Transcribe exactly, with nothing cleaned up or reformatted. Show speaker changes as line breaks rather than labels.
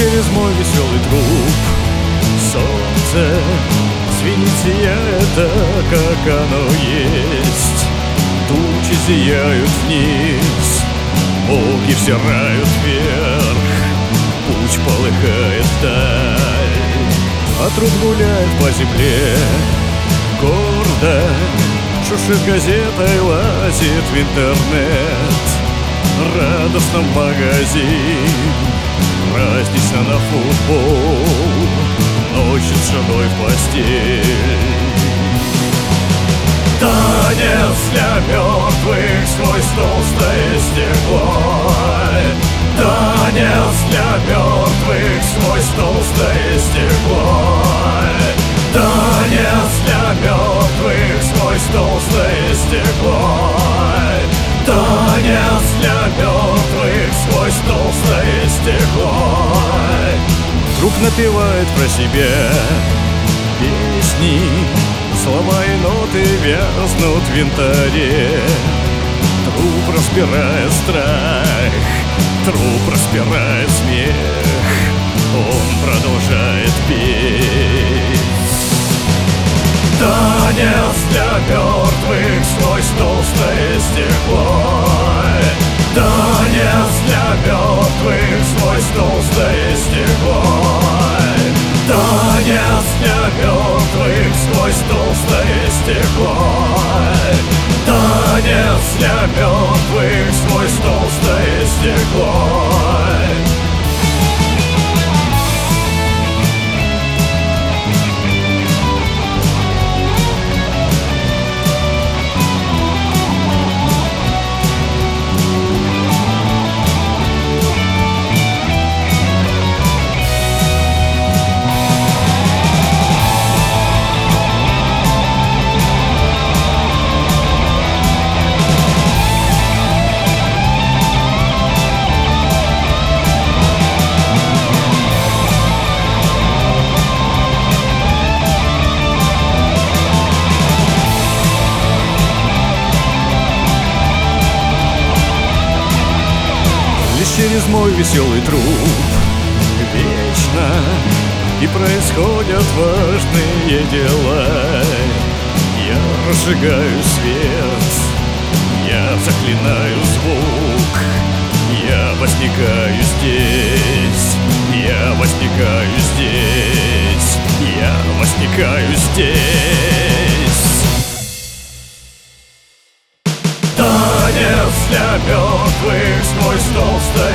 через мой веселый труп. Солнце звенит, сияет так, как оно есть. Тучи зияют вниз, волки взирают вверх. Путь полыхает вдаль, а труд гуляет по земле. Гордо шуршит газетой, лазит в интернет. Радостно в магазин, празднично на футбол, ночью с женой в постель. Танец для мертвых сквозь толстое стекло. Танец для мертвых сквозь толстое стекло. Танец для мертвых сквозь толстое стекло. Танец для мертвых сквозь толстое стекло. Труп напевает про себя песни, слова и ноты вязнут в янтаре. Труп распирает страх, труп распирает смех. Он продолжает петь. Танец для мертвых сквозь толстое стекло. Танец для мертвых сквозь толстое стекло. Танец для мертвых сквозь толстое стекло. Танец для мертвых сквозь толстое стекло. Через мой веселый труп вечно и происходят важные дела. Я разжигаю свет, я заклинаю звук. Я возникаю здесь, я возникаю здесь, я возникаю здесь. Танец для мертвых сквозь толстое